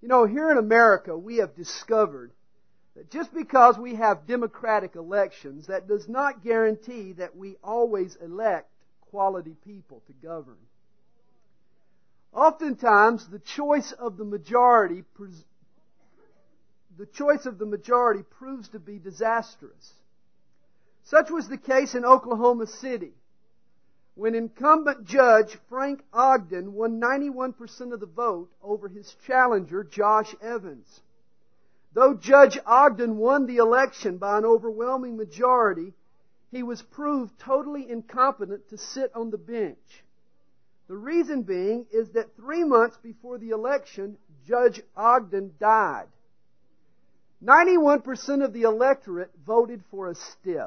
You know, here in America, we have discovered that just because we have democratic elections, that does not guarantee that we always elect quality people to govern. Oftentimes, the choice of the majority proves to be disastrous. Such was the case in Oklahoma City, when incumbent Judge Frank Ogden won 91% of the vote over his challenger, Josh Evans. Though Judge Ogden won the election by an overwhelming majority, he was proved totally incompetent to sit on the bench. The reason being is that 3 months before the election, Judge Ogden died. 91% of the electorate voted for a stiff.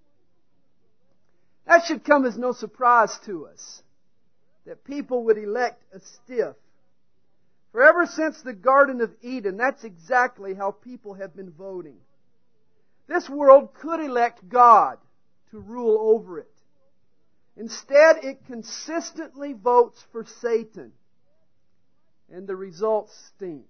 That should come as no surprise to us, that people would elect a stiff. For ever since the Garden of Eden, that's exactly how people have been voting. This world could elect God to rule over it. Instead, it consistently votes for Satan, and the results stink.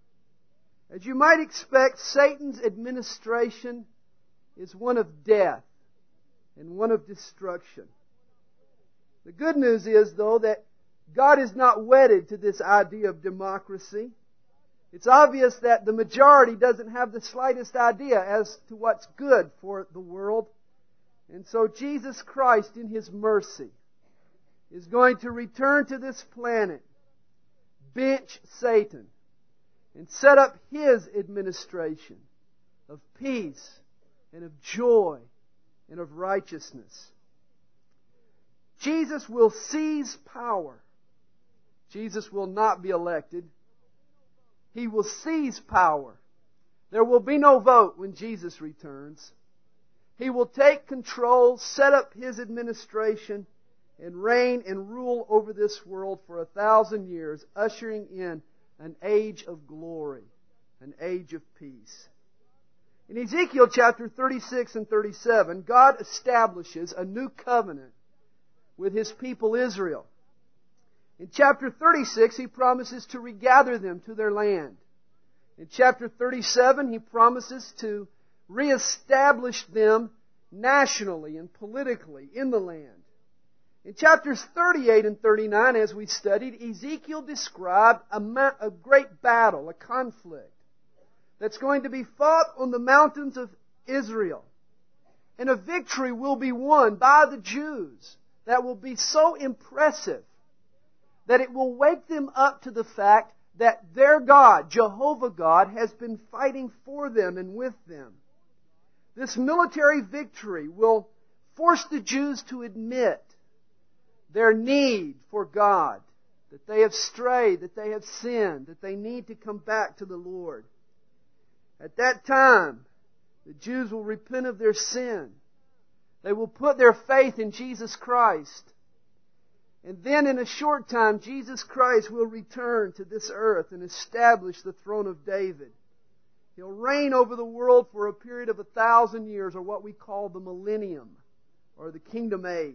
As you might expect, Satan's administration is one of death and one of destruction. The good news is, though, that God is not wedded to this idea of democracy. It's obvious that the majority doesn't have the slightest idea as to what's good for the world. And so Jesus Christ, in His mercy, is going to return to this planet, bench Satan, and set up His administration of peace and of joy and of righteousness. Jesus will seize power. Jesus will not be elected. He will seize power. There will be no vote when Jesus returns. He will take control, set up His administration, and reign and rule over this world for 1,000 years, ushering in an age of glory, an age of peace. In Ezekiel chapter 36 and 37, God establishes a new covenant with His people Israel. In chapter 36, He promises to regather them to their land. In chapter 37, He promises to reestablish them nationally and politically in the land. In chapters 38 and 39, as we studied, Ezekiel described a great battle, a conflict, that's going to be fought on the mountains of Israel. And a victory will be won by the Jews that will be so impressive that it will wake them up to the fact that their God, Jehovah God, has been fighting for them and with them. This military victory will force the Jews to admit their need for God, that they have strayed, that they have sinned, that they need to come back to the Lord. At that time, the Jews will repent of their sin. They will put their faith in Jesus Christ. And then in a short time, Jesus Christ will return to this earth and establish the throne of David. He'll reign over the world for a period of 1,000 years, or what we call the millennium, or the kingdom age.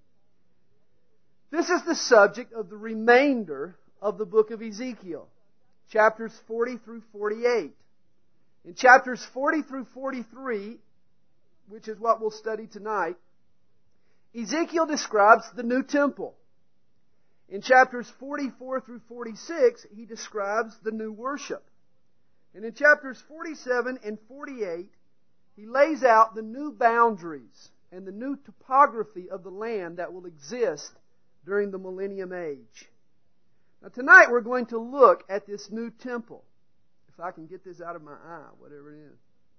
This is the subject of the remainder of the book of Ezekiel, chapters 40 through 48. In chapters 40 through 43, which is what we'll study tonight, Ezekiel describes the new temple. In chapters 44 through 46, he describes the new worship. And in chapters 47 and 48, he lays out the new boundaries and the new topography of the land that will exist during the millennium age. Now tonight we're going to look at this new temple. If I can get this out of my eye, whatever it is.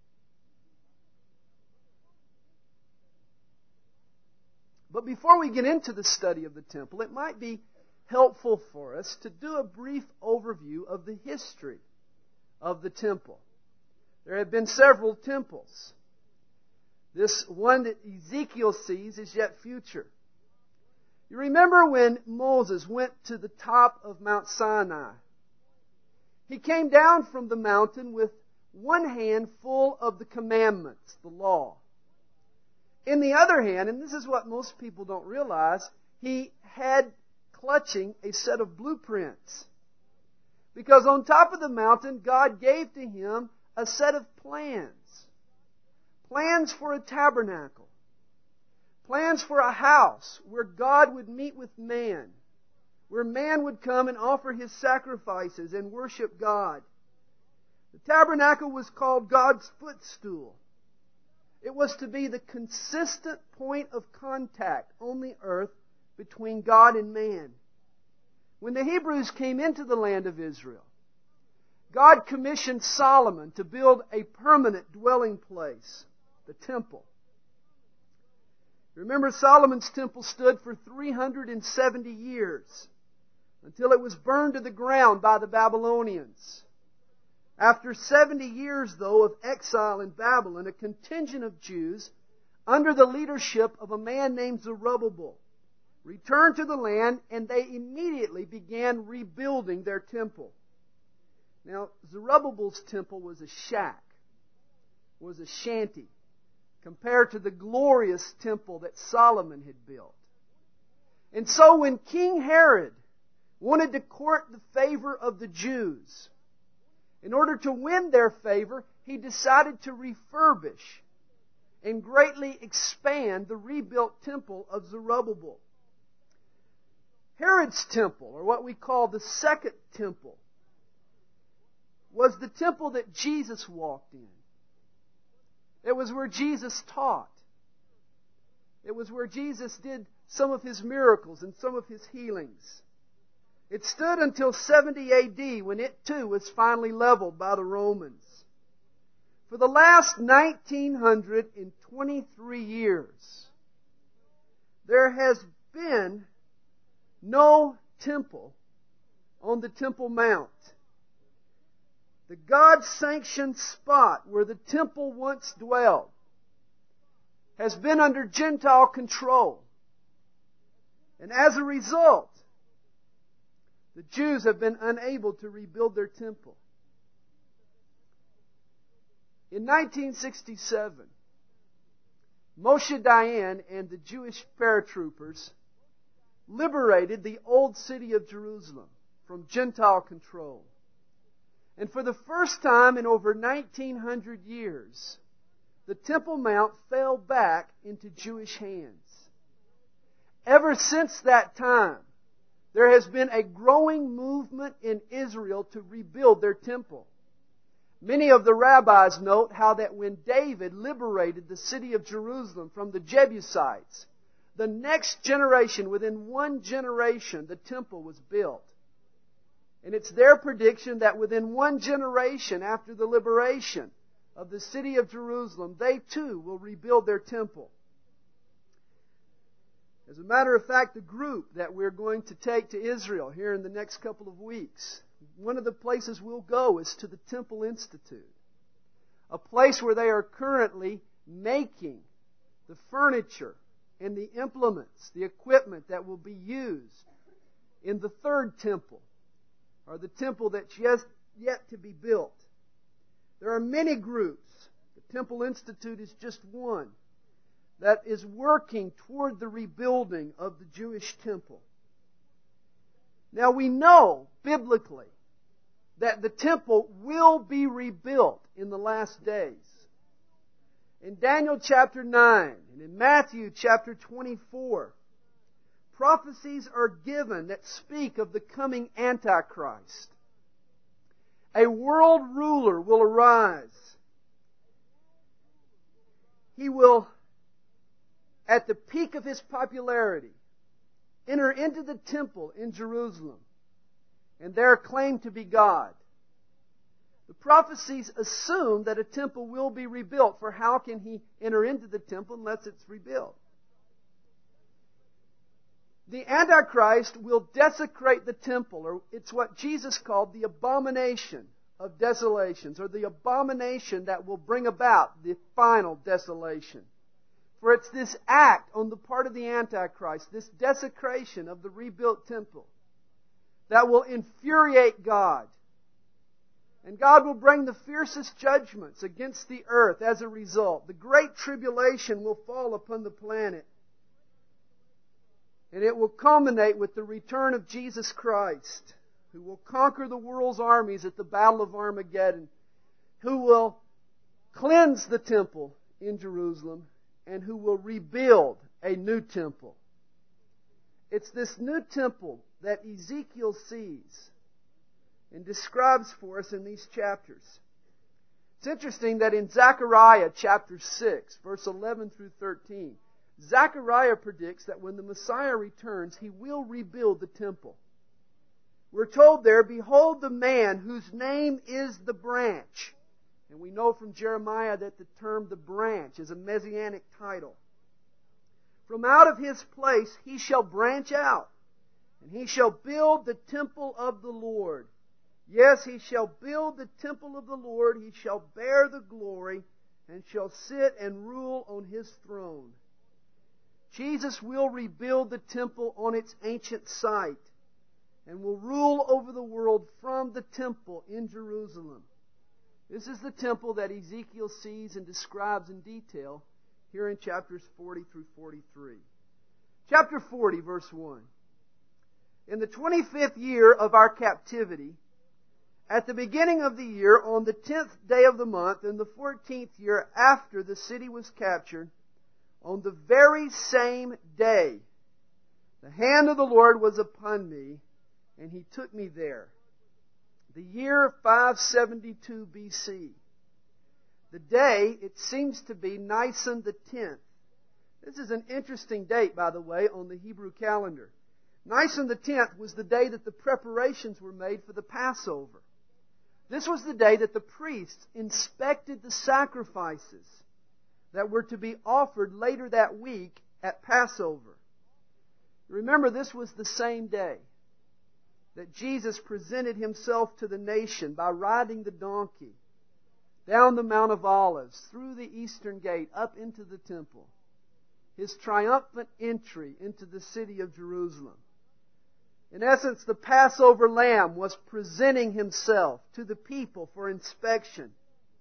But before we get into the study of the temple, it might be helpful for us to do a brief overview of the history of the temple. There have been several temples. This one that Ezekiel sees is yet future. You remember when Moses went to the top of Mount Sinai? He came down from the mountain with one hand full of the commandments, the law. In the other hand, and this is what most people don't realize, he had clutching a set of blueprints. Because on top of the mountain, God gave to him a set of plans. Plans for a tabernacle. Plans for a house where God would meet with man. Where man would come and offer his sacrifices and worship God. The tabernacle was called God's footstool. It was to be the consistent point of contact on the earth between God and man. When the Hebrews came into the land of Israel, God commissioned Solomon to build a permanent dwelling place, the temple. Remember, Solomon's temple stood for 370 years until it was burned to the ground by the Babylonians. After 70 years, though, of exile in Babylon, a contingent of Jews, under the leadership of a man named Zerubbabel, returned to the land, and they immediately began rebuilding their temple. Now, Zerubbabel's temple was a shack, was a shanty, compared to the glorious temple that Solomon had built. And so when King Herod wanted to court the favor of the Jews, in order to win their favor, he decided to refurbish and greatly expand the rebuilt temple of Zerubbabel. Herod's temple, or what we call the Second Temple, was the temple that Jesus walked in. It was where Jesus taught. It was where Jesus did some of His miracles and some of His healings. It stood until 70 A.D. when it too was finally leveled by the Romans. For the last 1923 years, there has been no temple on the Temple Mount. The God-sanctioned spot where the temple once dwelled has been under Gentile control. And as a result, the Jews have been unable to rebuild their temple. In 1967, Moshe Dayan and the Jewish paratroopers liberated the old city of Jerusalem from Gentile control. And for the first time in over 1900 years, the Temple Mount fell back into Jewish hands. Ever since that time, there has been a growing movement in Israel to rebuild their temple. Many of the rabbis note how that when David liberated the city of Jerusalem from the Jebusites, the next generation, within one generation, the temple was built. And it's their prediction that within one generation after the liberation of the city of Jerusalem, they too will rebuild their temple. As a matter of fact, the group that we're going to take to Israel here in the next couple of weeks, one of the places we'll go is to the Temple Institute, a place where they are currently making the furniture and the implements, the equipment that will be used in the third temple, or the temple that's yet to be built. There are many groups. The Temple Institute is just one that is working toward the rebuilding of the Jewish temple. Now we know, biblically, that the temple will be rebuilt in the last days. In Daniel chapter 9 and in Matthew chapter 24, prophecies are given that speak of the coming Antichrist. A world ruler will arise. He will, at the peak of his popularity, enter into the temple in Jerusalem and there claim to be God. The prophecies assume that a temple will be rebuilt, for how can he enter into the temple unless it's rebuilt? The Antichrist will desecrate the temple, or it's what Jesus called the abomination of desolations, or the abomination that will bring about the final desolation. For it's this act on the part of the Antichrist, this desecration of the rebuilt temple, that will infuriate God. And God will bring the fiercest judgments against the earth as a result. The great tribulation will fall upon the planet. And it will culminate with the return of Jesus Christ, who will conquer the world's armies at the Battle of Armageddon, who will cleanse the temple in Jerusalem, and who will rebuild a new temple. It's this new temple that Ezekiel sees and describes for us in these chapters. It's interesting that in Zechariah chapter 6, verse 11 through 13, Zechariah predicts that when the Messiah returns, He will rebuild the temple. We're told there, "Behold the man whose name is the branch." And we know from Jeremiah that the term "the branch" is a messianic title. "From out of his place he shall branch out, and he shall build the temple of the Lord. Yes, he shall build the temple of the Lord. He shall bear the glory, and shall sit and rule on His throne." Jesus will rebuild the temple on its ancient site, and will rule over the world from the temple in Jerusalem. This is the temple that Ezekiel sees and describes in detail here in chapters 40 through 43. Chapter 40, verse 1. "In the 25th year of our captivity, at the beginning of the year, on the 10th day of the month, in the 14th year after the city was captured, on the very same day, the hand of the Lord was upon me, and He took me there. The year 572 BC. The day, it seems to be Nisan the 10th. This is an interesting date, by the way, on the Hebrew calendar. Nisan the 10th was the day that the preparations were made for the Passover. This was the day that the priests inspected the sacrifices that were to be offered later that week at Passover. Remember, this was the same day that Jesus presented Himself to the nation by riding the donkey down the Mount of Olives, through the eastern gate, up into the temple. His triumphant entry into the city of Jerusalem. In essence, the Passover lamb was presenting Himself to the people for inspection.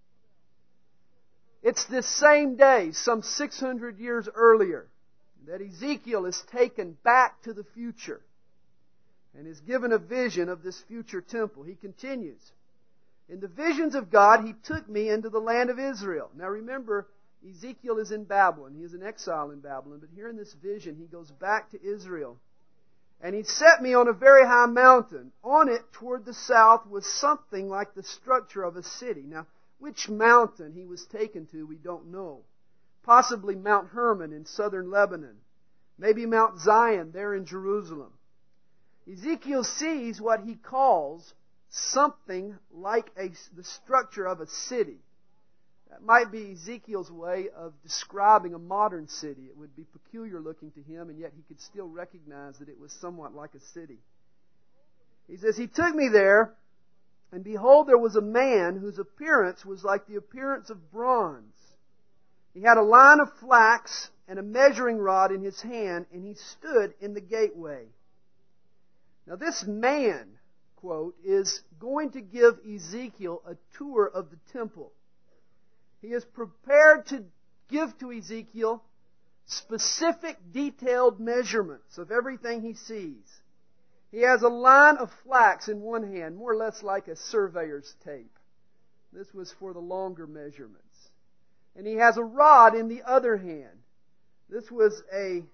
It's this same day, some 600 years earlier, that Ezekiel is taken back to the future and is given a vision of this future temple. He continues, "In the visions of God, He took me into the land of Israel." Now remember, Ezekiel is in Babylon. He is in exile in Babylon. But here in this vision, he goes back to Israel. "And He set me on a very high mountain. On it, toward the south, was something like the structure of a city." Now, which mountain He was taken to, we don't know. Possibly Mount Hermon in southern Lebanon. Maybe Mount Zion there in Jerusalem. Ezekiel sees what he calls something like the structure of a city. That might be Ezekiel's way of describing a modern city. It would be peculiar looking to him, and yet he could still recognize that it was somewhat like a city. He says, "He took me there, and behold, there was a man whose appearance was like the appearance of bronze. He had a line of flax and a measuring rod in his hand, and he stood in the gateway." Now this man, quote, is going to give Ezekiel a tour of the temple. He is prepared to give to Ezekiel specific, detailed measurements of everything he sees. He has a line of flax in one hand, more or less like a surveyor's tape. This was for the longer measurements. And he has a rod in the other hand. This was a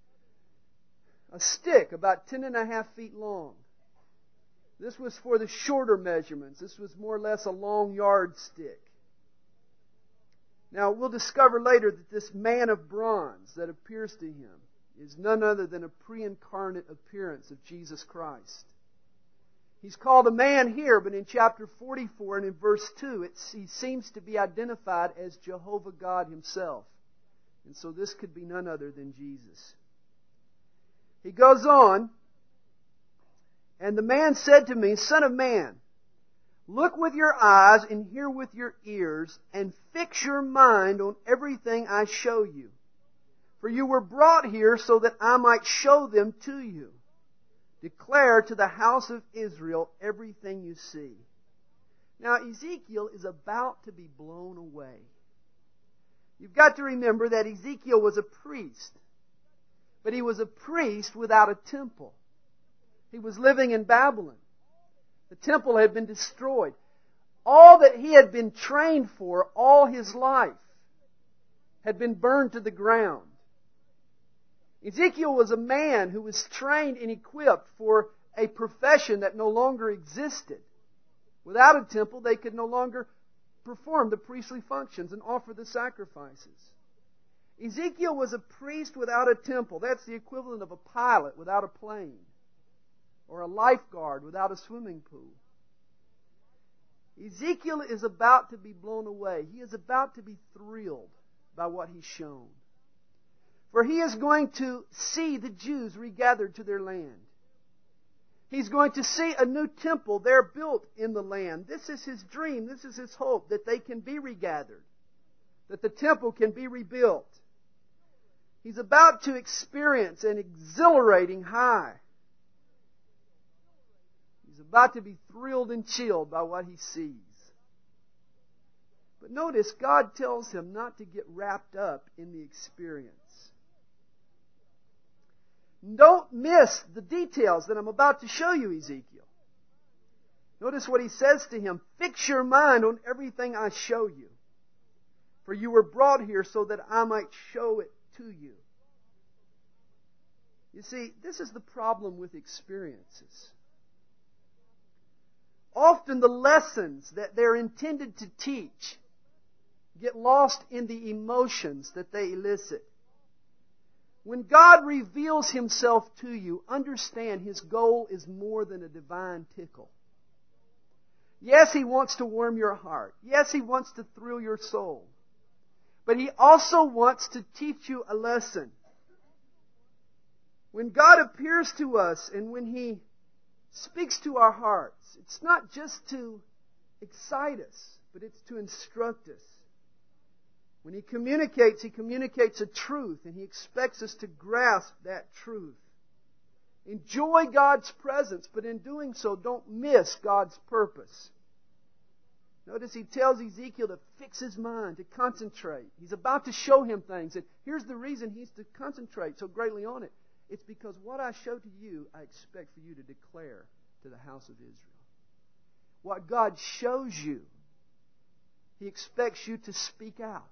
stick about 10.5 feet long. This was for the shorter measurements. This was more or less a long yardstick. Now, we'll discover later that this man of bronze that appears to him is none other than a pre-incarnate appearance of Jesus Christ. He's called a man here, but in chapter 44 and in verse 2, he seems to be identified as Jehovah God Himself. And so this could be none other than Jesus. He goes on, "And the man said to me, Son of man, look with your eyes and hear with your ears, and fix your mind on everything I show you. For you were brought here so that I might show them to you. Declare to the house of Israel everything you see." Now, Ezekiel is about to be blown away. You've got to remember that Ezekiel was a priest. But he was a priest without a temple. He was living in Babylon. The temple had been destroyed. All that he had been trained for all his life had been burned to the ground. Ezekiel was a man who was trained and equipped for a profession that no longer existed. Without a temple, they could no longer perform the priestly functions and offer the sacrifices. Ezekiel was a priest without a temple. That's the equivalent of a pilot without a plane, or a lifeguard without a swimming pool. Ezekiel is about to be blown away. He is about to be thrilled by what he's shown. For he is going to see the Jews regathered to their land. He's going to see a new temple there built in the land. This is his dream. This is his hope, that they can be regathered, that the temple can be rebuilt. He's about to experience an exhilarating high. He's about to be thrilled and chilled by what he sees. But notice, God tells him not to get wrapped up in the experience. Don't miss the details that I'm about to show you, Ezekiel. Notice what he says to him. Fix your mind on everything I show you. For you were brought here so that I might show it to you. You see, this is the problem with experiences. Often the lessons that they're intended to teach get lost in the emotions that they elicit. When God reveals Himself to you, understand His goal is more than a divine tickle. Yes, He wants to warm your heart. Yes, He wants to thrill your soul. But He also wants to teach you a lesson. When God appears to us and when He speaks to our hearts, it's not just to excite us, but it's to instruct us. When He communicates a truth, and He expects us to grasp that truth. Enjoy God's presence, but in doing so, don't miss God's purpose. Notice He tells Ezekiel to fix his mind, to concentrate. He's about to show him things, and here's the reason he's to concentrate so greatly on it. It's because what I show to you, I expect for you to declare to the house of Israel. What God shows you, He expects you to speak out.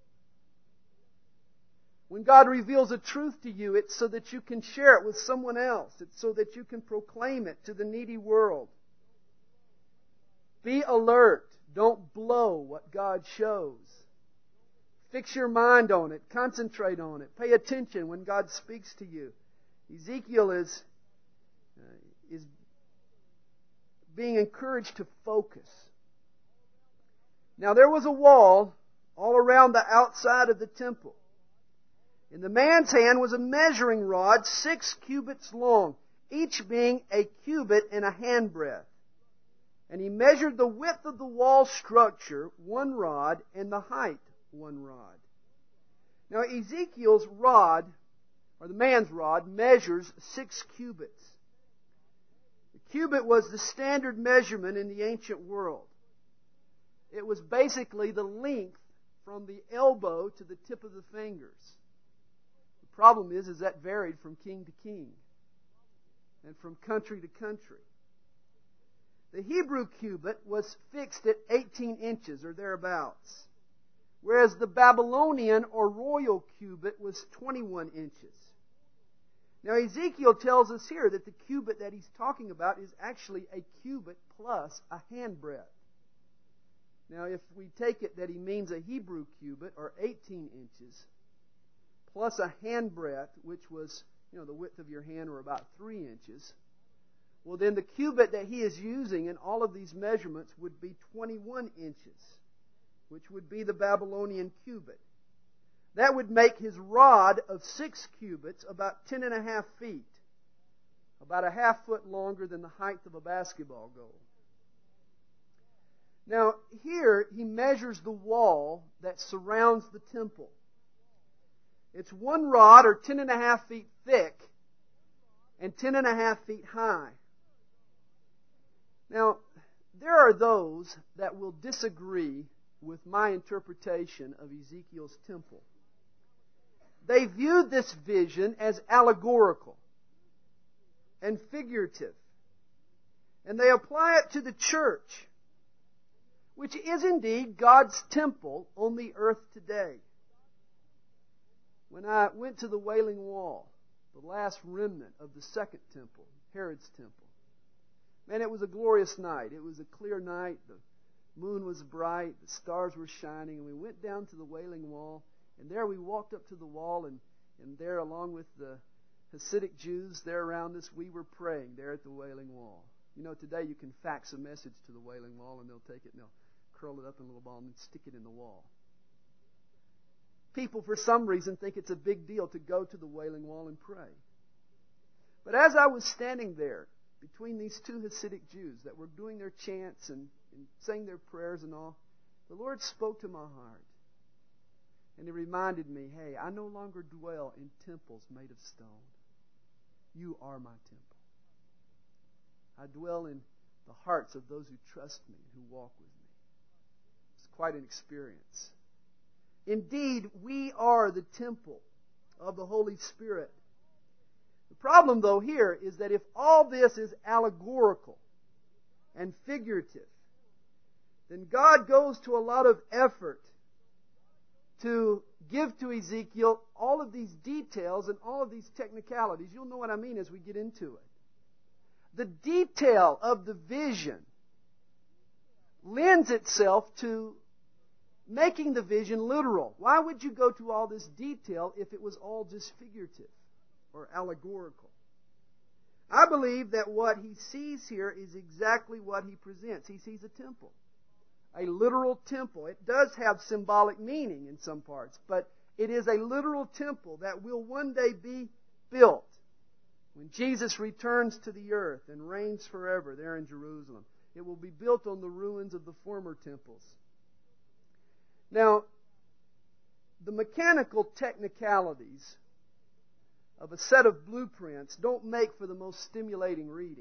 When God reveals a truth to you, it's so that you can share it with someone else. It's so that you can proclaim it to the needy world. Be alert. Don't blow what God shows. Fix your mind on it. Concentrate on it. Pay attention when God speaks to you. Ezekiel is being encouraged to focus. Now there was a wall all around the outside of the temple. In the man's hand was a measuring rod 6 cubits long, each being a cubit and a handbreadth. And he measured the width of the wall structure 1 rod and the height 1 rod. Now Ezekiel's rod, or the man's rod, measures 6 cubits. The cubit was the standard measurement in the ancient world. It was basically the length from the elbow to the tip of the fingers. The problem is that varied from king to king and from country to country. The Hebrew cubit was fixed at 18 inches or thereabouts, whereas the Babylonian or royal cubit was 21 inches. Now Ezekiel tells us here that the cubit that he's talking about is actually a cubit plus a handbreadth. Now if we take it that he means a Hebrew cubit, or 18 inches, plus a handbreadth, which was, the width of your hand, or about 3 inches, well then the cubit that he is using in all of these measurements would be 21 inches, which would be the Babylonian cubit. That would make his rod of 6 cubits about 10.5 feet, about a half foot longer than the height of a basketball goal. Now, here he measures the wall that surrounds the temple. It's 1 rod, or 10.5 feet thick, and 10.5 feet high. Now, there are those that will disagree with my interpretation of Ezekiel's temple. They viewed this vision as allegorical and figurative. And they apply it to the church, which is indeed God's temple on the earth today. When I went to the Wailing Wall, the last remnant of the second temple, Herod's temple, man, it was a glorious night. It was a clear night. The moon was bright. The stars were shining. And we went down to the Wailing Wall. And there we walked up to the wall. And there, along with the Hasidic Jews there around us, we were praying there at the Wailing Wall. You know, today you can fax a message to the Wailing Wall, and they'll take it and they'll curl it up in a little ball and stick it in the wall. People, for some reason, think it's a big deal to go to the Wailing Wall and pray. But as I was standing there between these two Hasidic Jews that were doing their chants and saying their prayers and all, the Lord spoke to my heart. And He reminded me, hey, I no longer dwell in temples made of stone. You are my temple. I dwell in the hearts of those who trust me and who walk with me. It's quite an experience. Indeed, we are the temple of the Holy Spirit. The problem, though, here is that if all this is allegorical and figurative, then God goes to a lot of effort to give to Ezekiel all of these details and all of these technicalities. You'll know what I mean as we get into it. The detail of the vision lends itself to making the vision literal. Why would you go to all this detail if it was all just figurative or allegorical? I believe that what he sees here is exactly what he presents. He sees a temple, a literal temple. It does have symbolic meaning in some parts, but it is a literal temple that will one day be built when Jesus returns to the earth and reigns forever there in Jerusalem. It will be built on the ruins of the former temples. Now, the mechanical technicalities of a set of blueprints don't make for the most stimulating reading.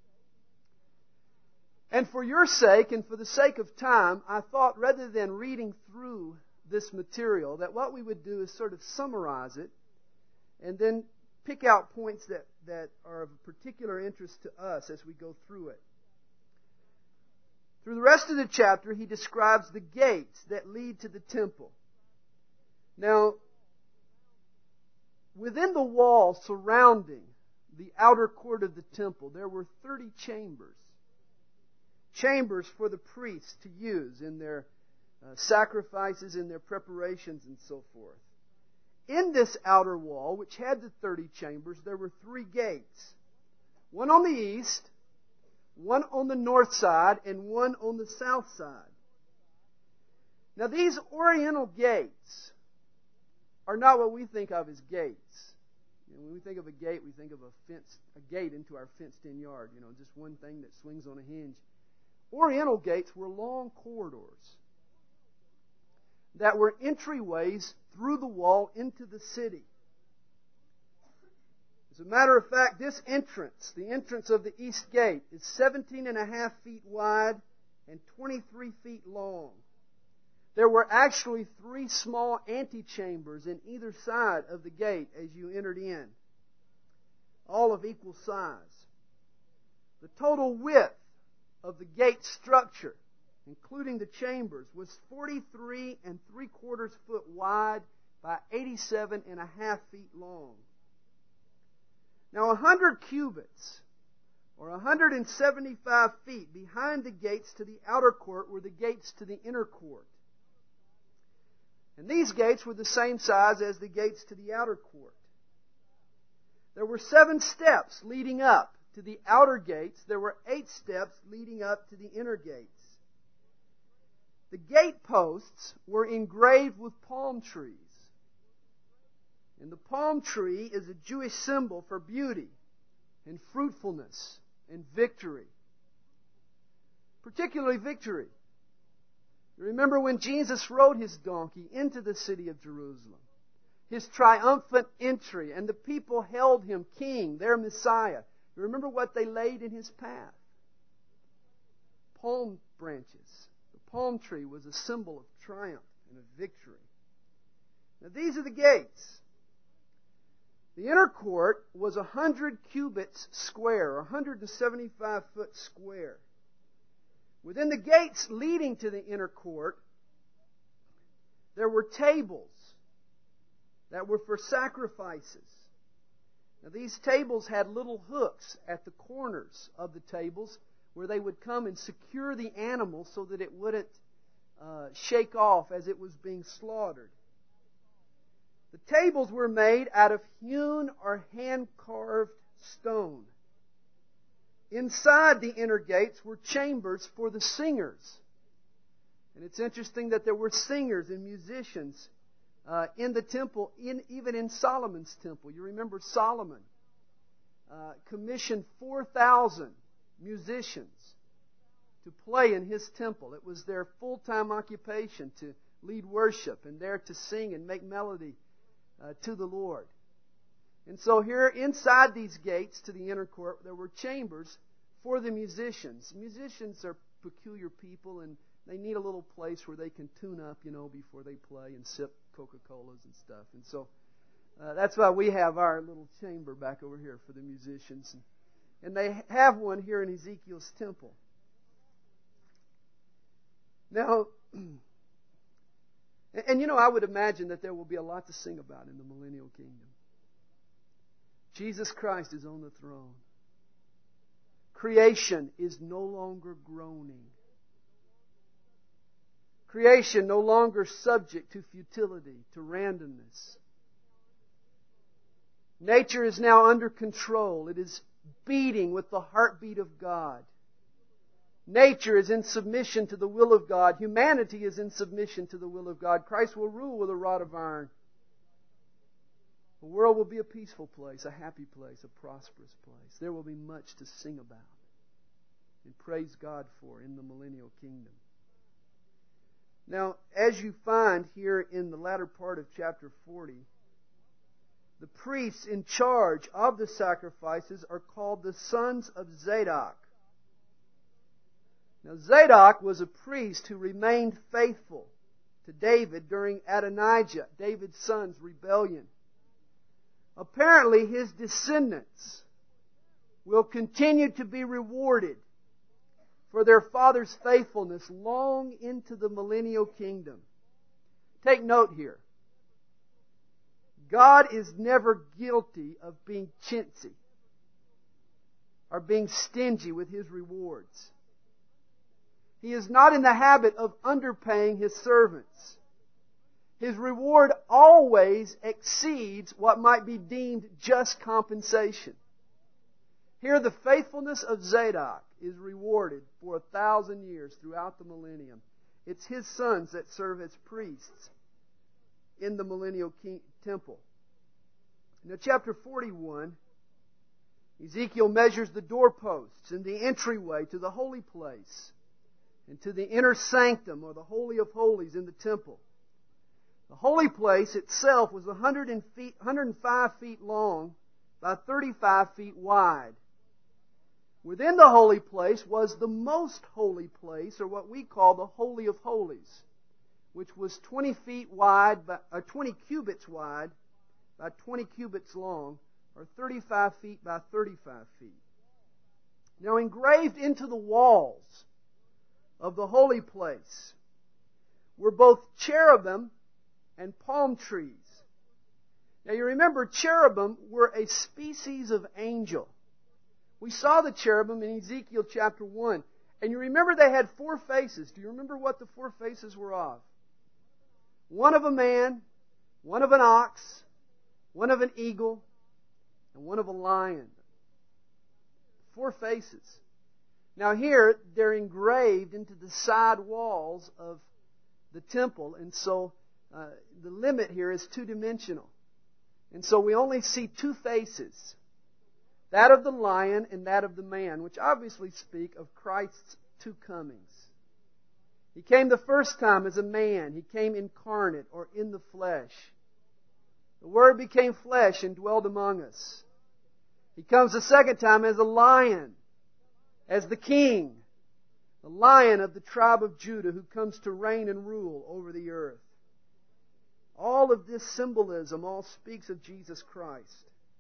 And for your sake and for the sake of time, I thought rather than reading through this material, that what we would do is sort of summarize it and then pick out points that are of particular interest to us as we go through it. Through the rest of the chapter, he describes the gates that lead to the temple. Now, within the wall surrounding the outer court of the temple, there were 30 chambers. Chambers for the priests to use in their sacrifices, in their preparations, and so forth. In this outer wall, which had the 30 chambers, there were 3 gates. One on the east, one on the north side, and one on the south side. Now, these oriental gates are not what we think of as gates. You know, when we think of a gate, we think of a gate into our fenced-in yard. You know, just one thing that swings on a hinge. Oriental gates were long corridors that were entryways through the wall into the city. As a matter of fact, this entrance, the entrance of the east gate, is 17.5 feet wide and 23 feet long. There were actually 3 small antechambers in either side of the gate as you entered in, all of equal size. The total width of the gate structure, including the chambers, was 43 3/4 foot wide by 87.5 feet long. Now, 100 cubits, or 175 feet behind the gates to the outer court, were the gates to the inner court. And these gates were the same size as the gates to the outer court. There were 7 steps leading up to the outer gates. There were 8 steps leading up to the inner gates. The gate posts were engraved with palm trees. And the palm tree is a Jewish symbol for beauty and fruitfulness and victory. Particularly victory. You remember when Jesus rode his donkey into the city of Jerusalem, his triumphant entry, and the people held him king, their Messiah. You remember what they laid in his path? Palm branches. The palm tree was a symbol of triumph and of victory. Now these are the gates. The inner court was 100 cubits square, 175 foot square. Within the gates leading to the inner court, there were tables that were for sacrifices. Now these tables had little hooks at the corners of the tables where they would come and secure the animal so that it wouldn't shake off as it was being slaughtered. The tables were made out of hewn or hand-carved stone. Inside the inner gates were chambers for the singers. And it's interesting that there were singers and musicians in the temple, even in Solomon's temple. You remember Solomon commissioned 4,000 musicians to play in his temple. It was their full-time occupation to lead worship and there to sing and make melody to the Lord. And so here inside these gates to the inner court, there were chambers for the musicians. Musicians are peculiar people, and they need a little place where they can tune up, before they play and sip Coca-Colas and stuff. And so that's why we have our little chamber back over here for the musicians. And they have one here in Ezekiel's temple. Now, and I would imagine that there will be a lot to sing about in the millennial kingdom. Jesus Christ is on the throne. Creation is no longer groaning. Creation no longer subject to futility, to randomness. Nature is now under control. It is beating with the heartbeat of God. Nature is in submission to the will of God. Humanity is in submission to the will of God. Christ will rule with a rod of iron. The world will be a peaceful place, a happy place, a prosperous place. There will be much to sing about and praise God for in the millennial kingdom. Now, as you find here in the latter part of chapter 40, the priests in charge of the sacrifices are called the sons of Zadok. Now, Zadok was a priest who remained faithful to David during Adonijah, David's son's rebellion. Apparently, his descendants will continue to be rewarded for their father's faithfulness long into the millennial kingdom. Take note here. God is never guilty of being chintzy or being stingy with His rewards. He is not in the habit of underpaying His servants. His reward always exceeds what might be deemed just compensation. Here the faithfulness of Zadok is rewarded for 1,000 years throughout the millennium. It's his sons that serve as priests in the millennial temple. Now chapter 41, Ezekiel measures the doorposts and the entryway to the holy place and to the inner sanctum, or the Holy of Holies, in the temple. The holy place itself was 105 feet long by 35 feet wide. Within the holy place was the most holy place, or what we call the Holy of Holies, which was 20 feet wide, or 20 cubits wide by 20 cubits long, or 35 feet by 35 feet. Now, engraved into the walls of the holy place were both cherubim and palm trees. Now, you remember cherubim were a species of angel. We saw the cherubim in Ezekiel chapter 1. And you remember they had 4 faces. Do you remember what the 4 faces were of? One of a man, one of an ox, one of an eagle, and one of a lion. 4 faces. Now here, they're engraved into the side walls of the temple. And so the limit here is 2-dimensional. And so we only see 2 faces. That of the lion and that of the man, which obviously speak of Christ's 2 comings. He came the first time as a man. He came incarnate, or in the flesh. The Word became flesh and dwelled among us. He comes the second time as a lion, as the king, the lion of the tribe of Judah who comes to reign and rule over the earth. All of this symbolism all speaks of Jesus Christ.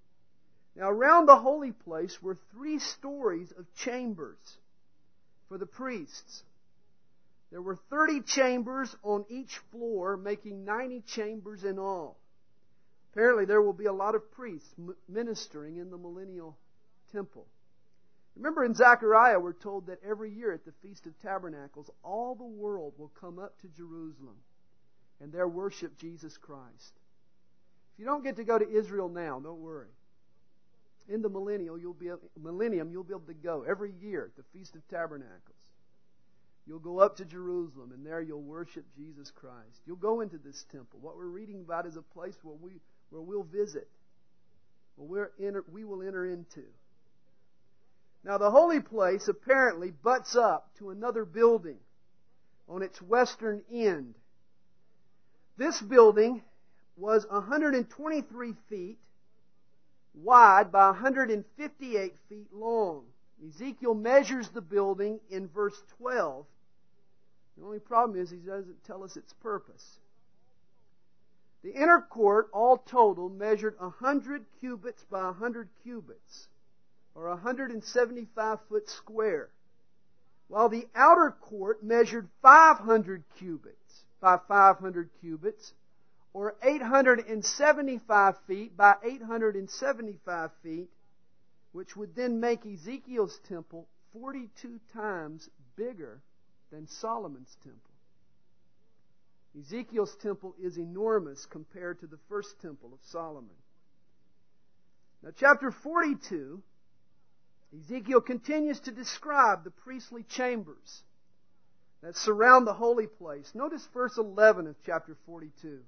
Now, around the holy place were 3 stories of chambers for the priests. There were 30 chambers on each floor, making 90 chambers in all. Apparently, there will be a lot of priests ministering in the millennial temple. Remember in Zechariah, we're told that every year at the Feast of Tabernacles, all the world will come up to Jerusalem and there worship Jesus Christ. If you don't get to go to Israel now, don't worry. In the millennium, you'll be able to go every year at the Feast of Tabernacles. You'll go up to Jerusalem, and there you'll worship Jesus Christ. You'll go into this temple. What we're reading about is a place where we'll visit, where we will enter into. Now, the holy place apparently butts up to another building on its western end. This building was 123 feet wide by 158 feet long. Ezekiel measures the building in verse 12. The only problem is he doesn't tell us its purpose. The inner court, all total, measured 100 cubits by 100 cubits, or 175 foot square, while the outer court measured 500 cubits by 500 cubits, or 875 feet by 875 feet, which would then make Ezekiel's temple 42 times bigger than Solomon's temple. Ezekiel's temple is enormous compared to the first temple of Solomon. Now, chapter 42, Ezekiel continues to describe the priestly chambers that surround the holy place. Notice verse 11 of chapter 42.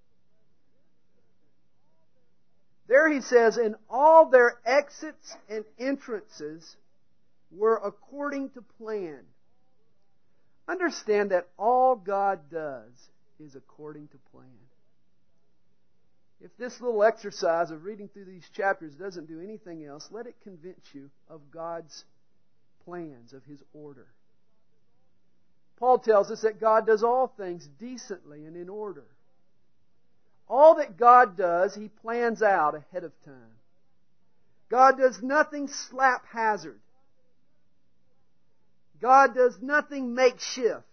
There he says, "And all their exits and entrances were according to plan." Understand that all God does is according to plan. If this little exercise of reading through these chapters doesn't do anything else, let it convince you of God's plans, of His order. Paul tells us that God does all things decently and in order. All that God does, He plans out ahead of time. God does nothing slap-hazard. God does nothing makeshift.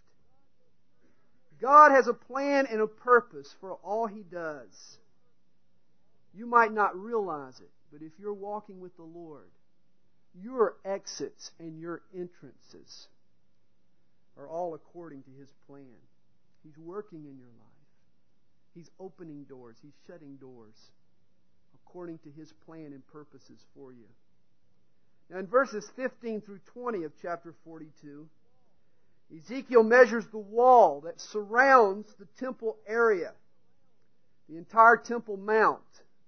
God has a plan and a purpose for all He does. You might not realize it, but if you're walking with the Lord, your exits and your entrances are all according to His plan. He's working in your life. He's opening doors. He's shutting doors according to His plan and purposes for you. Now in verses 15 through 20 of chapter 42, Ezekiel measures the wall that surrounds the temple area, the entire Temple Mount.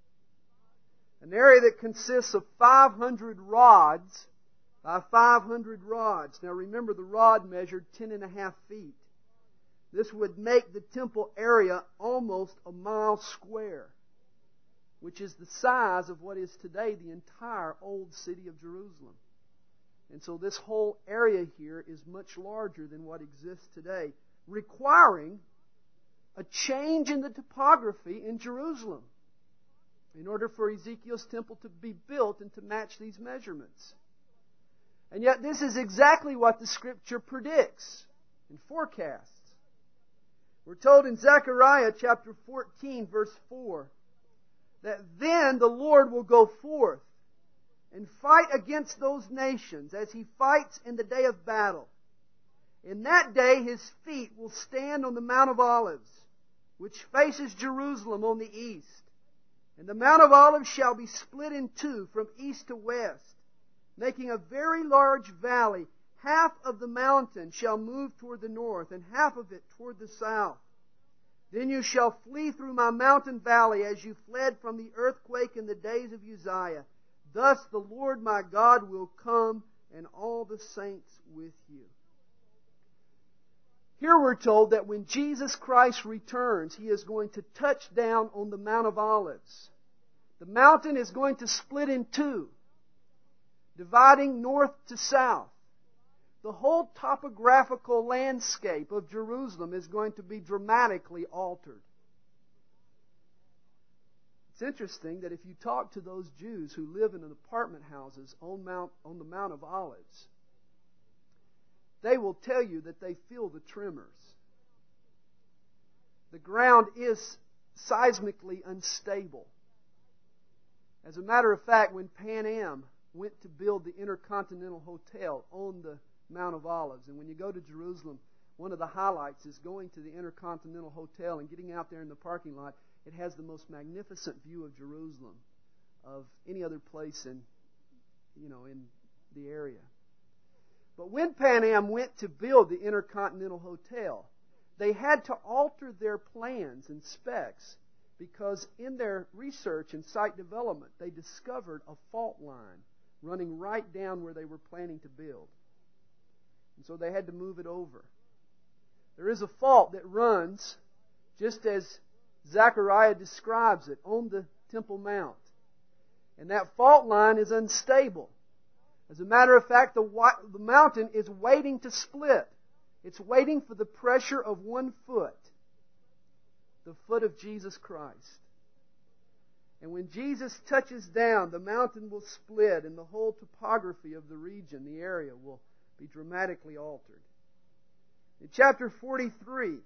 An area that consists of 500 rods by 500 rods. Now remember, the rod measured 10.5 feet. This would make the temple area almost a mile square, which is the size of what is today the entire old city of Jerusalem. And so this whole area here is much larger than what exists today, requiring a change in the topography in Jerusalem in order for Ezekiel's temple to be built and to match these measurements. And yet this is exactly what the Scripture predicts and forecasts. We're told in Zechariah chapter 14, verse 4, that then the Lord will go forth and fight against those nations as He fights in the day of battle. In that day His feet will stand on the Mount of Olives, which faces Jerusalem on the east. And the Mount of Olives shall be split in two from east to west, making a very large valley. Half of the mountain shall move toward the north, and half of it toward the south. Then you shall flee through my mountain valley as you fled from the earthquake in the days of Uzziah. Thus the Lord my God will come, and all the saints with you. Here we're told that when Jesus Christ returns, He is going to touch down on the Mount of Olives. The mountain is going to split in two, dividing north to south. The whole topographical landscape of Jerusalem is going to be dramatically altered. It's interesting that if you talk to those Jews who live in apartment houses on the Mount of Olives, they will tell you that they feel the tremors. The ground is seismically unstable. As a matter of fact, when Pan Am went to build the Intercontinental Hotel on the Mount of Olives, and when you go to Jerusalem, one of the highlights is going to the Intercontinental Hotel and getting out there in the parking lot. It has the most magnificent view of Jerusalem of any other place in the area. But when Pan Am went to build the Intercontinental Hotel, they had to alter their plans and specs because in their research and site development, they discovered a fault line running right down where they were planning to build. And so they had to move it over. There is a fault that runs, just as Zechariah describes it, on the Temple Mount. And that fault line is unstable. As a matter of fact, the mountain is waiting to split. It's waiting for the pressure of 1 foot, the foot of Jesus Christ. And when Jesus touches down, the mountain will split and the whole topography of the region, the area, will be dramatically altered. In chapter 43,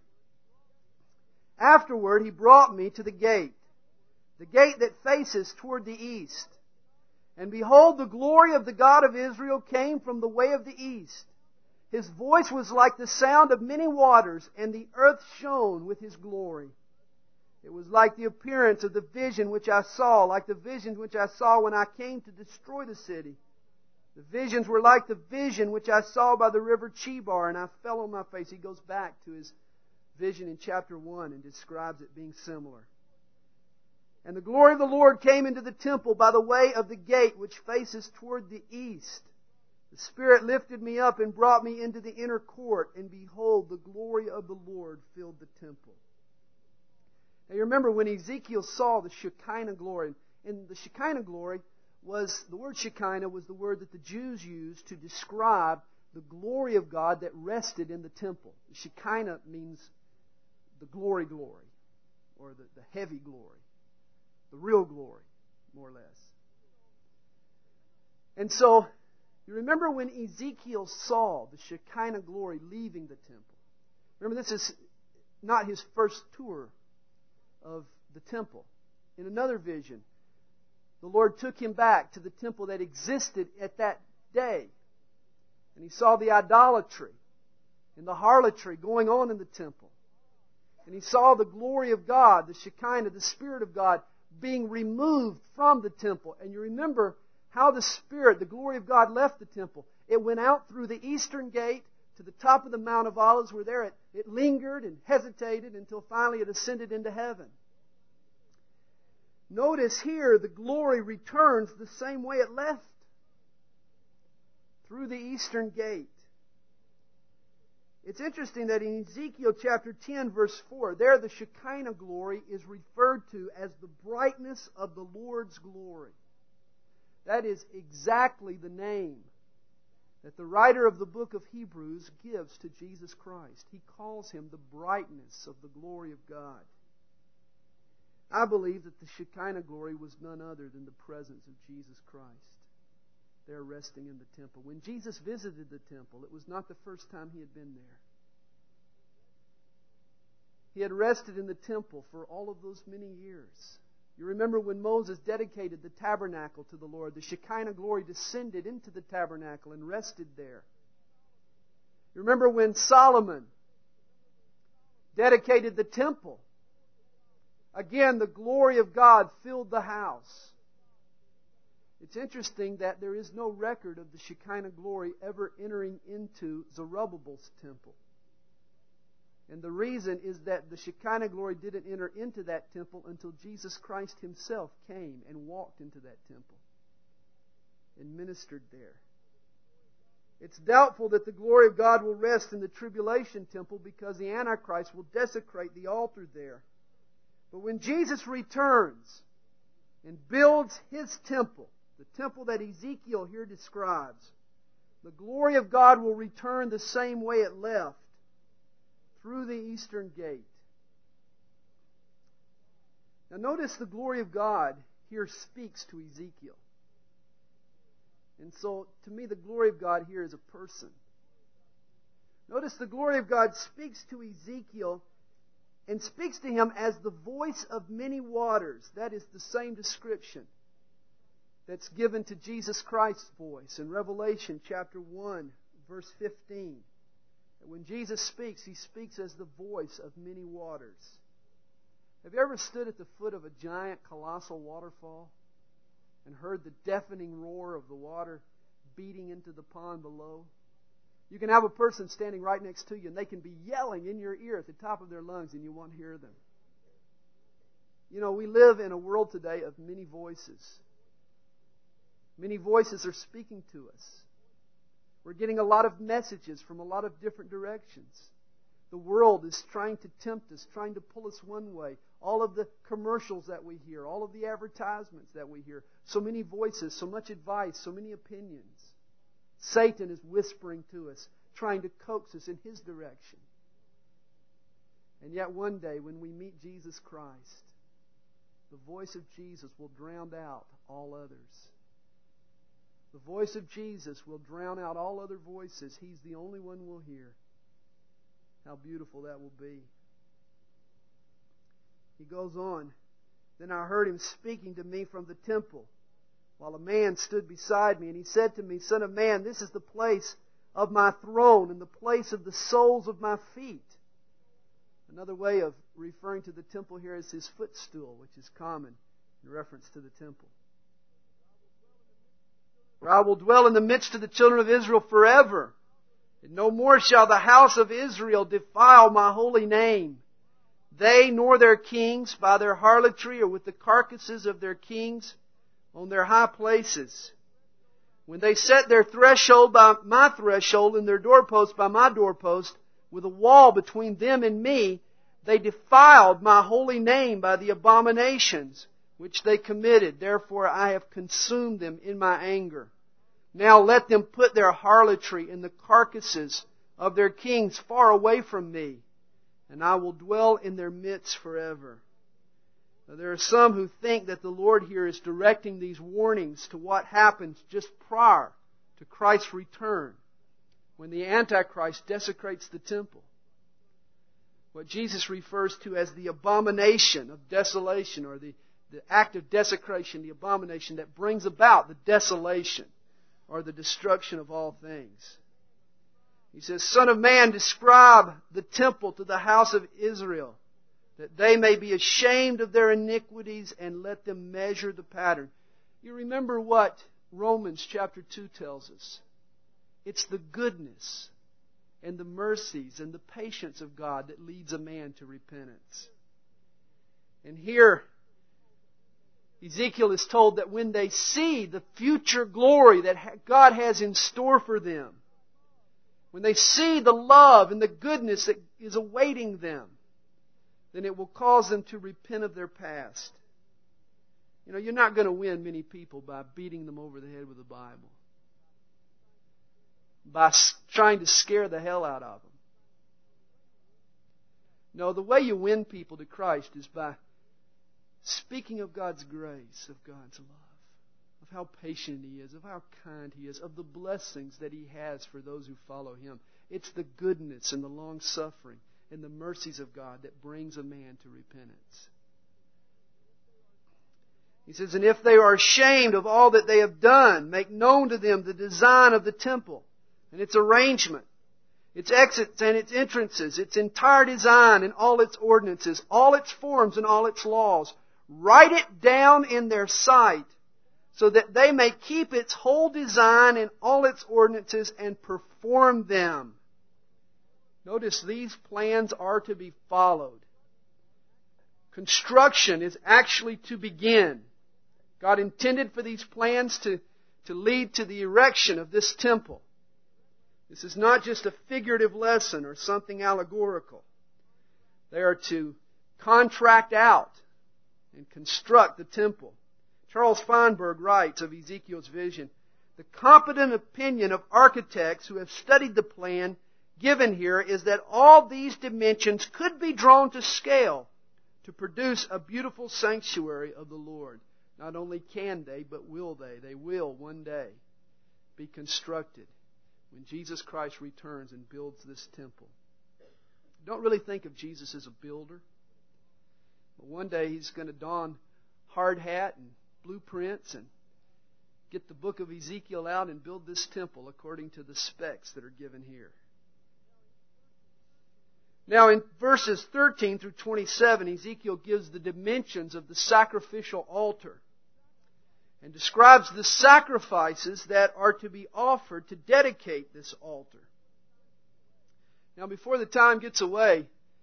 afterward he brought me to the gate that faces toward the east. And behold, the glory of the God of Israel came from the way of the east. His voice was like the sound of many waters, and the earth shone with His glory. It was like the appearance of the vision which I saw, like the visions which I saw when I came to destroy the city. The visions were like the vision which I saw by the river Chebar, and I fell on my face. He goes back to his vision in chapter 1 and describes it being similar. And the glory of the Lord came into the temple by the way of the gate which faces toward the east. The Spirit lifted me up and brought me into the inner court, and behold, the glory of the Lord filled the temple. Now you remember when Ezekiel saw the Shekinah glory, and the Shekinah glory the word Shekinah was the word that the Jews used to describe the glory of God that rested in the temple. Shekinah means the glory, or the heavy glory, the real glory, more or less. And so, you remember when Ezekiel saw the Shekinah glory leaving the temple. Remember, this is not his first tour of the temple. In another vision, the Lord took him back to the temple that existed at that day. And he saw the idolatry and the harlotry going on in the temple. And he saw the glory of God, the Shekinah, the Spirit of God, being removed from the temple. And you remember how the Spirit, the glory of God, left the temple. It went out through the eastern gate to the top of the Mount of Olives, where there it lingered and hesitated until finally it ascended into heaven. Notice here the glory returns the same way it left, through the eastern gate. It's interesting that in Ezekiel chapter 10 verse 4, there the Shekinah glory is referred to as the brightness of the Lord's glory. That is exactly the name that the writer of the book of Hebrews gives to Jesus Christ. He calls Him the brightness of the glory of God. I believe that the Shekinah glory was none other than the presence of Jesus Christ there resting in the temple. When Jesus visited the temple, it was not the first time He had been there. He had rested in the temple for all of those many years. You remember when Moses dedicated the tabernacle to the Lord, the Shekinah glory descended into the tabernacle and rested there. You remember when Solomon dedicated the temple. Again, the glory of God filled the house. It's interesting that there is no record of the Shekinah glory ever entering into Zerubbabel's temple. And the reason is that the Shekinah glory didn't enter into that temple until Jesus Christ Himself came and walked into that temple and ministered there. It's doubtful that the glory of God will rest in the tribulation temple because the Antichrist will desecrate the altar there. But when Jesus returns and builds His temple, the temple that Ezekiel here describes, the glory of God will return the same way it left, through the eastern gate. Now notice the glory of God here speaks to Ezekiel. And so, to me, the glory of God here is a person. Notice the glory of God speaks to Ezekiel and speaks to him as the voice of many waters. That is the same description that's given to Jesus Christ's voice in Revelation chapter 1, verse 15. When Jesus speaks, He speaks as the voice of many waters. Have you ever stood at the foot of a giant, colossal waterfall and heard the deafening roar of the water beating into the pond below? You can have a person standing right next to you and they can be yelling in your ear at the top of their lungs and you won't hear them. You know, we live in a world today of many voices. Many voices are speaking to us. We're getting a lot of messages from a lot of different directions. The world is trying to tempt us, trying to pull us one way. All of the commercials that we hear, all of the advertisements that we hear, so many voices, so much advice, so many opinions. Satan is whispering to us, trying to coax us in his direction. And yet one day when we meet Jesus Christ, the voice of Jesus will drown out all others. The voice of Jesus will drown out all other voices. He's the only one we'll hear. How beautiful that will be. He goes on. Then I heard Him speaking to me from the temple, while a man stood beside me, and he said to me, Son of man, this is the place of my throne and the place of the soles of my feet. Another way of referring to the temple here is His footstool, which is common in reference to the temple. For I will dwell in the midst of the children of Israel forever. And no more shall the house of Israel defile my holy name. They nor their kings by their harlotry or with the carcasses of their kings on their high places. When they set their threshold by my threshold and their doorpost by my doorpost, with a wall between them and me, they defiled my holy name by the abominations which they committed. Therefore I have consumed them in my anger. Now let them put their harlotry in the carcasses of their kings far away from me, and I will dwell in their midst forever. Now, there are some who think that the Lord here is directing these warnings to what happens just prior to Christ's return, when the Antichrist desecrates the temple. What Jesus refers to as the abomination of desolation, or the act of desecration, the abomination that brings about the desolation or the destruction of all things. He says, Son of man, describe the temple to the house of Israel, that they may be ashamed of their iniquities, and let them measure the pattern. You remember what Romans chapter 2 tells us. It's the goodness and the mercies and the patience of God that leads a man to repentance. And here, Ezekiel is told that when they see the future glory that God has in store for them, when they see the love and the goodness that is awaiting them, then it will cause them to repent of their past. You know, you're not going to win many people by beating them over the head with the Bible, by trying to scare the hell out of them. No, the way you win people to Christ is by speaking of God's grace, of God's love, of how patient He is, of how kind He is, of the blessings that He has for those who follow Him. It's the goodness and the long-suffering and the mercies of God that brings a man to repentance. He says, and if they are ashamed of all that they have done, make known to them the design of the temple and its arrangement, its exits and its entrances, its entire design and all its ordinances, all its forms and all its laws. Write it down in their sight, so that they may keep its whole design and all its ordinances and perform them. Notice these plans are to be followed. Construction is actually to begin. God intended for these plans to lead to the erection of this temple. This is not just a figurative lesson or something allegorical. They are to contract out and construct the temple. Charles Feinberg writes of Ezekiel's vision, the competent opinion of architects who have studied the plan given here is that all these dimensions could be drawn to scale to produce a beautiful sanctuary of the Lord. Not only can they, but will they. They will one day be constructed when Jesus Christ returns and builds this temple. Don't really think of Jesus as a builder. But one day He's going to don hard hat and blueprints and get the book of Ezekiel out and build this temple according to the specs that are given here. Now in verses 13 through 27, Ezekiel gives the dimensions of the sacrificial altar and describes the sacrifices that are to be offered to dedicate this altar. Now before the time gets away,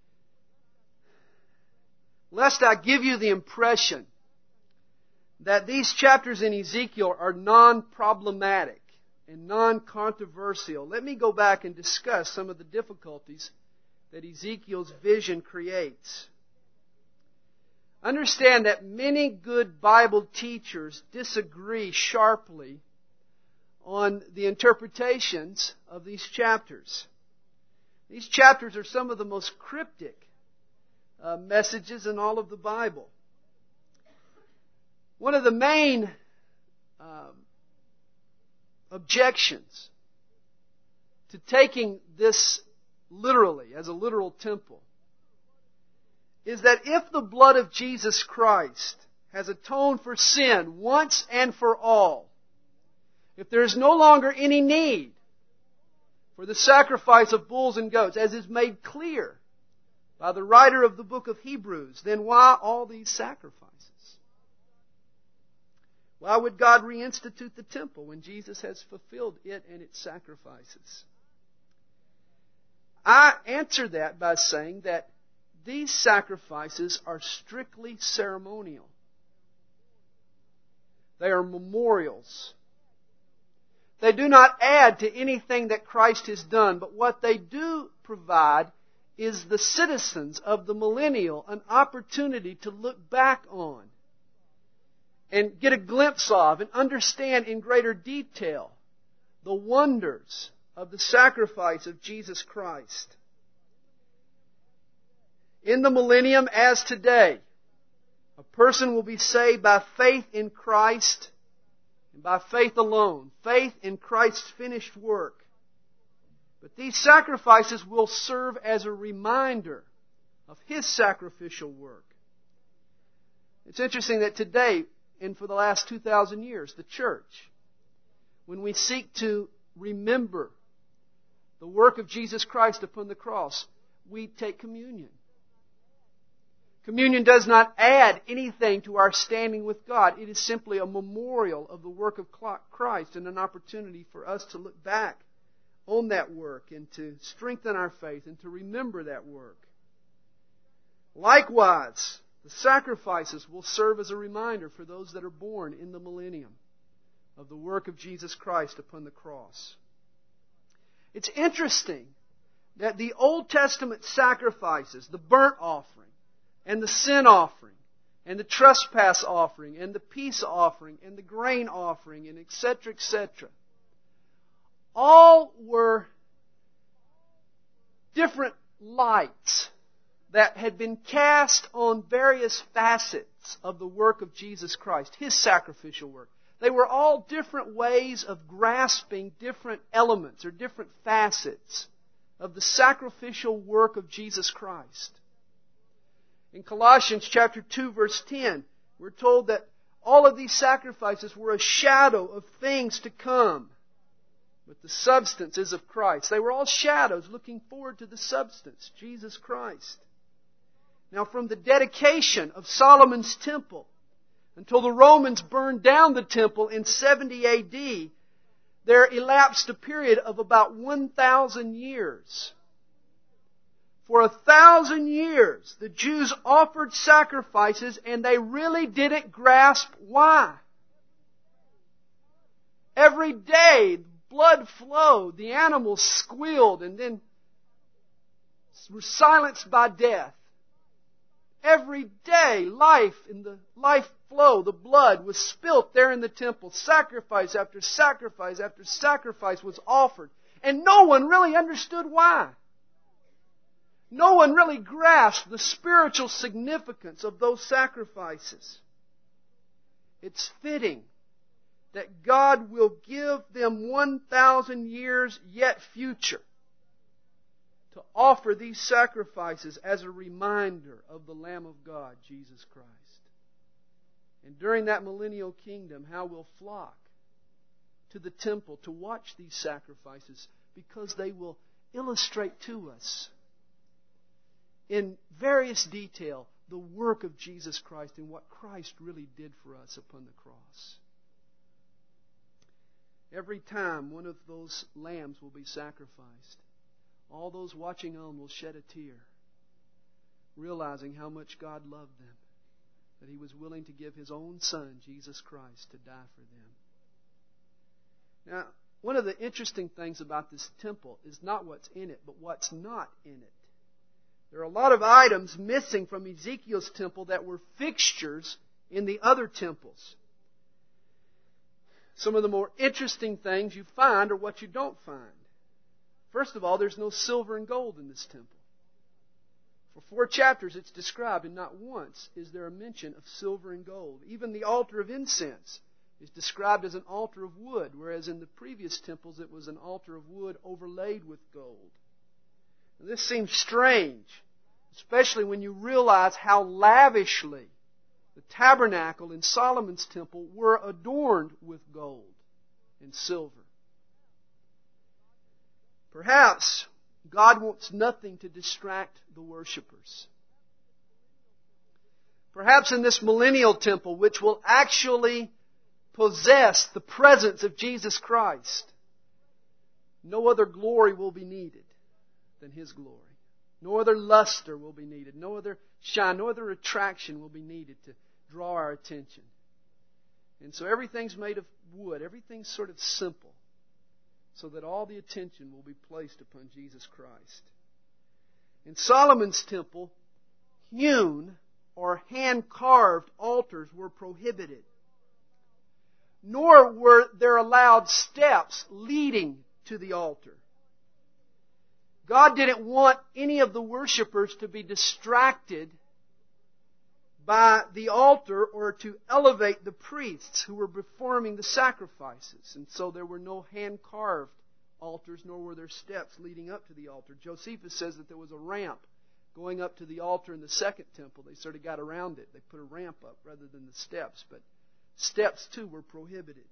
lest I give you the impression that these chapters in Ezekiel are non-problematic and non-controversial, let me go back and discuss some of the difficulties that Ezekiel's vision creates. Understand that many good Bible teachers disagree sharply on the interpretations of these chapters. These chapters are some of the most cryptic messages in all of the Bible. One of the main objections to taking this literally, as a literal temple, is that if the blood of Jesus Christ has atoned for sin once and for all, if there is no longer any need for the sacrifice of bulls and goats, as is made clear by the writer of the book of Hebrews, then why all these sacrifices? Why would God reinstitute the temple when Jesus has fulfilled it and its sacrifices? I answer that by saying that these sacrifices are strictly ceremonial. They are memorials. They do not add to anything that Christ has done, but what they do provide is the citizens of the millennial an opportunity to look back on and get a glimpse of and understand in greater detail the wonders of the sacrifice of Jesus Christ. In the millennium as today, a person will be saved by faith in Christ and by faith alone. Faith in Christ's finished work. But these sacrifices will serve as a reminder of His sacrificial work. It's interesting that today, and for the last 2,000 years, the church, when we seek to remember the work of Jesus Christ upon the cross, we take communion. Communion does not add anything to our standing with God. It is simply a memorial of the work of Christ and an opportunity for us to look back on that work and to strengthen our faith and to remember that work. Likewise, the sacrifices will serve as a reminder for those that are born in the millennium of the work of Jesus Christ upon the cross. It's interesting that the Old Testament sacrifices, the burnt offering, and the sin offering, and the trespass offering, and the peace offering, and the grain offering, and etc., all were different lights that had been cast on various facets of the work of Jesus Christ, His sacrificial work. They were all different ways of grasping different elements or different facets of the sacrificial work of Jesus Christ. In Colossians chapter 2, verse 10, we're told that all of these sacrifices were a shadow of things to come. But the substance is of Christ. They were all shadows looking forward to the substance, Jesus Christ. Now from the dedication of Solomon's temple until the Romans burned down the temple in 70 A.D., there elapsed a period of about 1,000 years. For 1,000 years, the Jews offered sacrifices and they really didn't grasp why. Every day, blood flowed, the animals squealed and then were silenced by death. Every day, life flow, the blood was spilt there in the temple. Sacrifice after sacrifice after sacrifice was offered. And no one really understood why. No one really grasped the spiritual significance of those sacrifices. It's fitting that God will give them 1,000 years yet future to offer these sacrifices as a reminder of the Lamb of God, Jesus Christ. And during that millennial kingdom, how we'll flock to the temple to watch these sacrifices, because they will illustrate to us in various detail the work of Jesus Christ and what Christ really did for us upon the cross. Every time one of those lambs will be sacrificed, all those watching on will shed a tear, realizing how much God loved them, that He was willing to give His own Son, Jesus Christ, to die for them. Now, one of the interesting things about this temple is not what's in it, but what's not in it. There are a lot of items missing from Ezekiel's temple that were fixtures in the other temples. Some of the more interesting things you find are what you don't find. First of all, there's no silver and gold in this temple. For 4 chapters it's described, and not once is there a mention of silver and gold. Even the altar of incense is described as an altar of wood, whereas in the previous temples it was an altar of wood overlaid with gold. Now, this seems strange, especially when you realize how lavishly the tabernacle in Solomon's temple were adorned with gold and silver. Perhaps God wants nothing to distract the worshipers. Perhaps in this millennial temple, which will actually possess the presence of Jesus Christ, no other glory will be needed than His glory. No other luster will be needed. No other shine, no other attraction will be needed to draw our attention. And so everything's made of wood. Everything's sort of simple, so that all the attention will be placed upon Jesus Christ. In Solomon's temple, hewn or hand-carved altars were prohibited. Nor were there allowed steps leading to the altar. God didn't want any of the worshipers to be distracted by the altar or to elevate the priests who were performing the sacrifices. And so there were no hand-carved altars, nor were there steps leading up to the altar. Josephus says that there was a ramp going up to the altar in the second temple. They sort of got around it. They put a ramp up rather than the steps, but steps too were prohibited.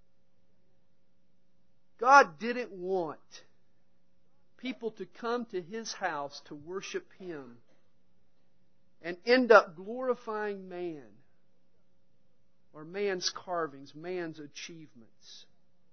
God didn't want people to come to His house to worship Him and end up glorifying man or man's carvings, man's achievements.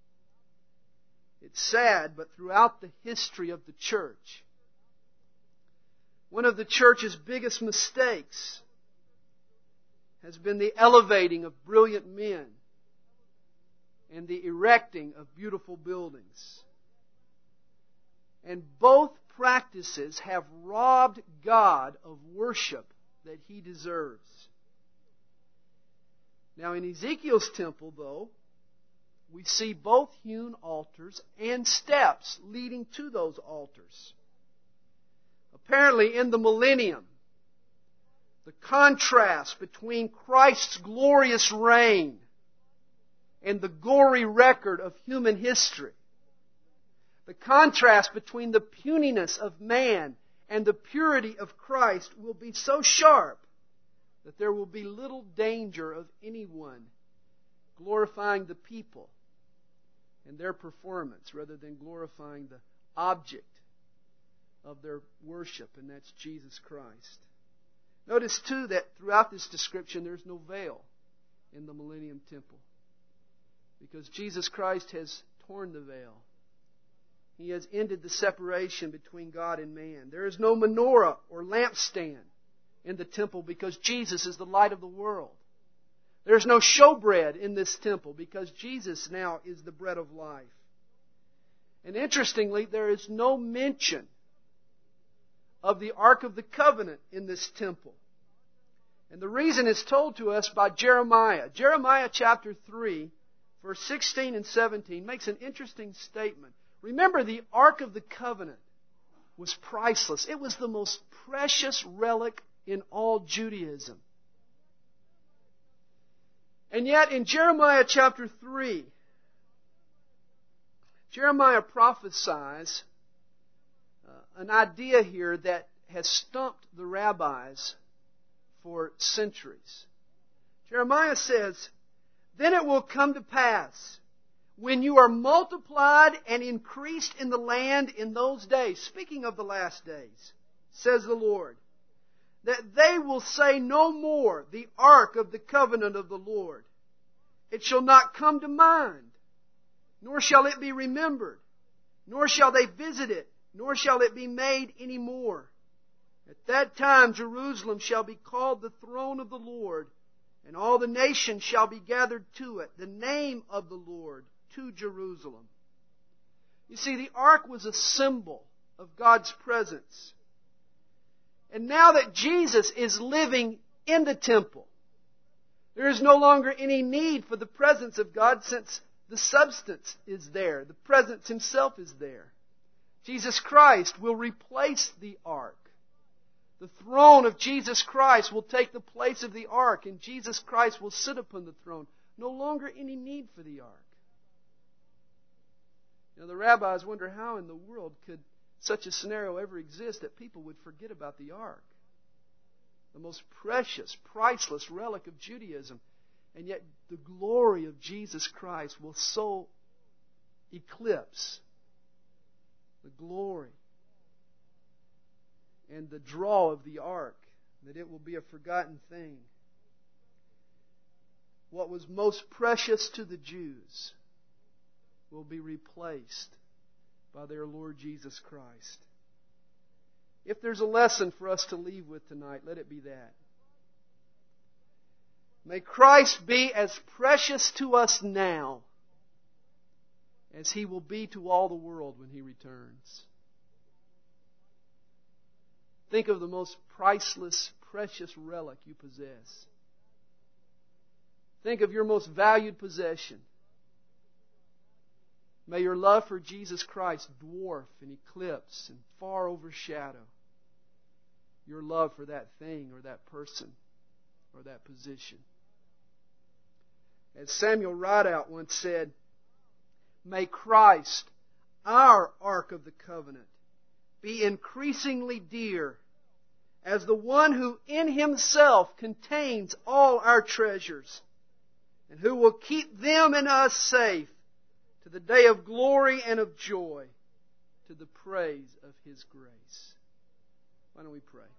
It's sad, but throughout the history of the church, one of the church's biggest mistakes has been the elevating of brilliant men and the erecting of beautiful buildings. And both practices have robbed God of worship that He deserves. Now in Ezekiel's temple, though, we see both hewn altars and steps leading to those altars. Apparently in the millennium, the contrast between Christ's glorious reign and the gory record of human history, the contrast between the puniness of man and the purity of Christ will be so sharp that there will be little danger of anyone glorifying the people and their performance rather than glorifying the object of their worship, and that's Jesus Christ. Notice too that throughout this description there's no veil in the millennium temple, because Jesus Christ has torn the veil. He has ended the separation between God and man. There is no menorah or lampstand in the temple because Jesus is the light of the world. There is no showbread in this temple because Jesus now is the bread of life. And interestingly, there is no mention of the Ark of the Covenant in this temple. And the reason is told to us by Jeremiah. Jeremiah chapter 3, verse 16 and 17 makes an interesting statement. Remember, the Ark of the Covenant was priceless. It was the most precious relic in all Judaism. And yet in Jeremiah chapter 3, Jeremiah prophesies an idea here that has stumped the rabbis for centuries. Jeremiah says, "Then it will come to pass, when you are multiplied and increased in the land in those days," speaking of the last days, says the Lord, "that they will say no more, the ark of the covenant of the Lord. It shall not come to mind, nor shall it be remembered, nor shall they visit it, nor shall it be made any more. At that time Jerusalem shall be called the throne of the Lord, and all the nations shall be gathered to it, the name of the Lord to Jerusalem." You see, the ark was a symbol of God's presence. And now that Jesus is living in the temple, there is no longer any need for the presence of God, since the substance is there. The presence Himself is there. Jesus Christ will replace the ark. The throne of Jesus Christ will take the place of the ark, and Jesus Christ will sit upon the throne. No longer any need for the ark. You know, the rabbis wonder how in the world could such a scenario ever exist that people would forget about the ark. The most precious, priceless relic of Judaism. And yet the glory of Jesus Christ will so eclipse the glory and the draw of the ark that it will be a forgotten thing. What was most precious to the Jews will be replaced by their Lord Jesus Christ. If there's a lesson for us to leave with tonight, let it be that. May Christ be as precious to us now as He will be to all the world when He returns. Think of the most priceless, precious relic you possess. Think of your most valued possession. May your love for Jesus Christ dwarf and eclipse and far overshadow your love for that thing or that person or that position. As Samuel Rideout once said, "May Christ, our Ark of the Covenant, be increasingly dear as the one who in Himself contains all our treasures, and who will keep them and us safe to the day of glory and of joy, to the praise of His grace." Why don't we pray?